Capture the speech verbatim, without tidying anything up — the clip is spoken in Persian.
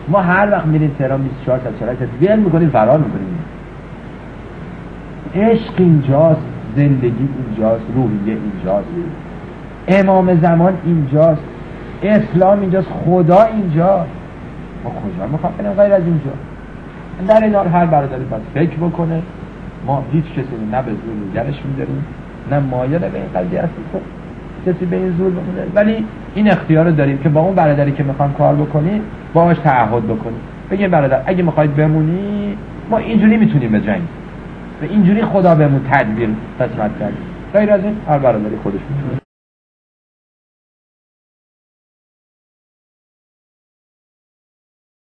ما هر وقت میریم تهران بیست و چهار تا چهار تا ول میکنیم فرار میکنیم. عشق اینجاست، زندگی اینجاست، روحیه اینجاست، امام زمان اینجاست، اسلام اینجاست، خدا اینجاست. ما کجا میخوام بریم غیر از اینجا؟ در این حال هر برادری باید فکر بکنه. ما هیچ کسی نه به زور نگرش میداریم نه مایل به این قضیه هستیم کسی به این زور بمونه، ولی این اختیار رو داریم که با اون برادری که میخوام کار بکنیم باهاش تعهد بکنیم، بگیم برادر اگه میخواید بمونی ما اینجوری میتونیم بجنگیم و اینجوری خدا بهمون تدبیر قسمت کرد. غیر از این هر برادری خودش میتونه.